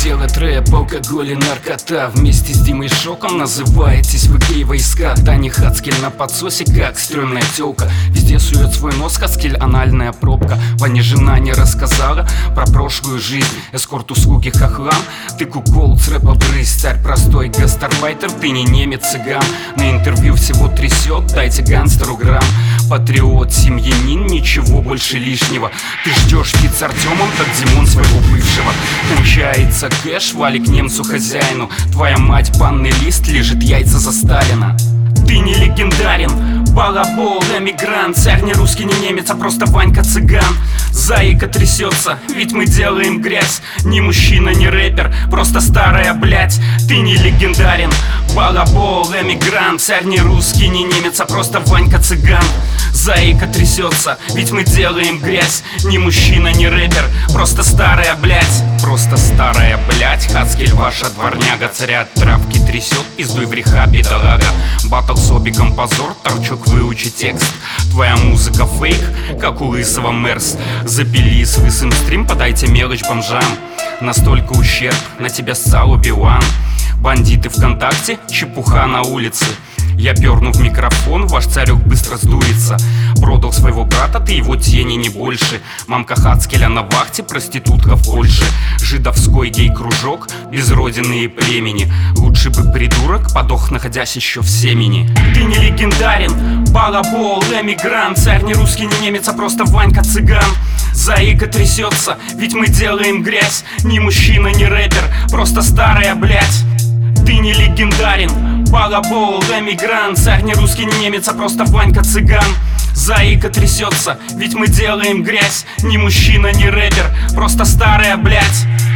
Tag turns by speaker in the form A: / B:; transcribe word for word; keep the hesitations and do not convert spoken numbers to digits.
A: дело трэп, алкоголь и наркота. Вместе с Димой Шоком называетесь вы гей-войска. Таня Хацкель на подсосе, как стрёмная тёлка. Везде сует свой нос, Хацкель, анальная пробка. Ване жена не рассказала про прошлую жизнь. Эскорт услуги хохлам, ты кукол, рэп обрысь. Царь простой гастарбайтер, ты не немец, цыган. На интервью всего трясет, дайте гангстеру грамм. Патриот, семьянин, ничего больше лишнего. Ты ждешь фит с Артемом, как Димон своего бывшего. Кончается кэш, вали к немцу хозяину. Твоя мать, банный лист, лежит яйца за Сталина. Ты не легендарен, балабол, эмигрант. Царь не русский, не немец, а просто Ванька цыган. Заика трясется, ведь мы делаем грязь. Ни мужчина, ни рэпер, просто старая блядь. Ты не легендарен, балабол, эмигрант. Царь не русский, не немец, а просто Ванька цыган. Заика трясется, ведь мы делаем грязь. Ни мужчина, ни рэпер, просто старая блядь. Просто старая блядь, Хацкель ваша дворняга. Царя от травки трясет, пиздуй в реха, бедолага. Батл с обиком позор, торчок выучи текст. Твоя музыка фейк, как у лысого Мерс. Запили с лысым стрим, подайте мелочь бомжам. Настолько ущерб, на тебя ссал Оби-Ван. Бандиты ВКонтакте, чепуха на улице. Я перну в микрофон, ваш царек быстро сдуется. Продал своего брата, ты его тени не больше. Мамка Хацкеля на вахте, проститутка в Польше. Жидовской гей-кружок, без родины и племени. Лучше бы придурок подох, находясь еще в семени. Ты не легендарен, балабол, эмигрант. Царь не русский, не немец, а просто Ванька цыган. Заика трясется, ведь мы делаем грязь. Ни мужчина, ни рэпер, просто старая блядь. Ты не легендарен, балабол, эмигрант. Царь не русский, не немец, а просто Ванька цыган. Заика трясется, ведь мы делаем грязь. Ни мужчина, ни рэпер, просто старая блядь.